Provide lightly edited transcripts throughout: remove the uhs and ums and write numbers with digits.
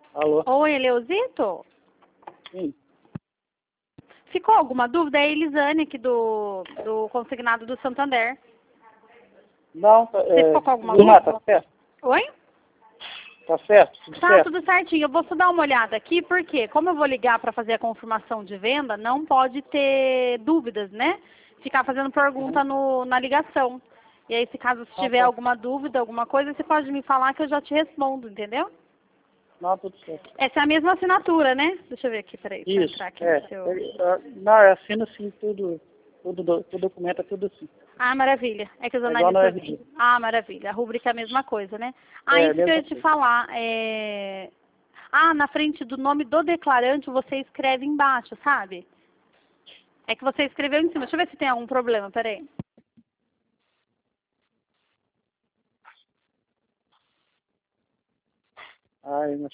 Alô? Oi, Eleuzito? Sim. Ficou alguma dúvida? É a Elisane aqui do consignado do Santander. Não, Você ficou com alguma tudo lá, dúvida? tá certo? Oi? Tá certo? Tudo Tá certo? tudo certinho. Eu vou só dar uma olhada aqui, porque como eu vou ligar para fazer a confirmação de venda, não pode ter dúvidas, né? Ficar fazendo pergunta na ligação. E aí, se caso você tiver tá. alguma dúvida, alguma coisa, você pode me falar que eu já te respondo, entendeu? Não, tudo certo. Essa é a mesma assinatura, né? Deixa eu ver aqui, peraí, deixa eu Isso, entrar aqui no seu... Não, eu assino assim tudo, tudo documento é tudo assim. Ah, maravilha. É que os É igual no analistas... RG. Ah, maravilha. A rúbrica é a mesma coisa, né? Ah, É, isso que eu ia mesma te coisa. falar. Ah, na frente do nome do declarante você escreve embaixo, sabe? É que você escreveu em cima. Deixa eu ver se tem algum problema, peraí. Ai, mas...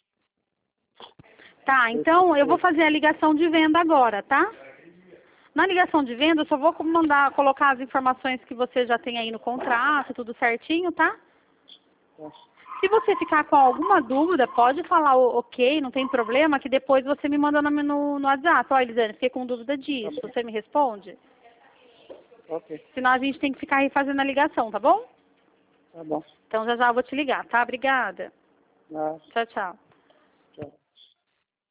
Tá, então eu vou fazer a ligação de venda agora, tá? Na ligação de venda, eu só vou mandar colocar as informações que você já tem aí no contrato, tudo certinho, tá? Se você ficar com alguma dúvida, pode falar ok, não tem problema, que depois você me manda no WhatsApp. Ó, Elisane, fiquei com dúvida disso. Você me responde? Ok, Senão a gente tem que ficar refazendo a ligação, tá bom? tá bom. Então já já eu vou te ligar, tá? Obrigada. Ah. Tchau, tchau.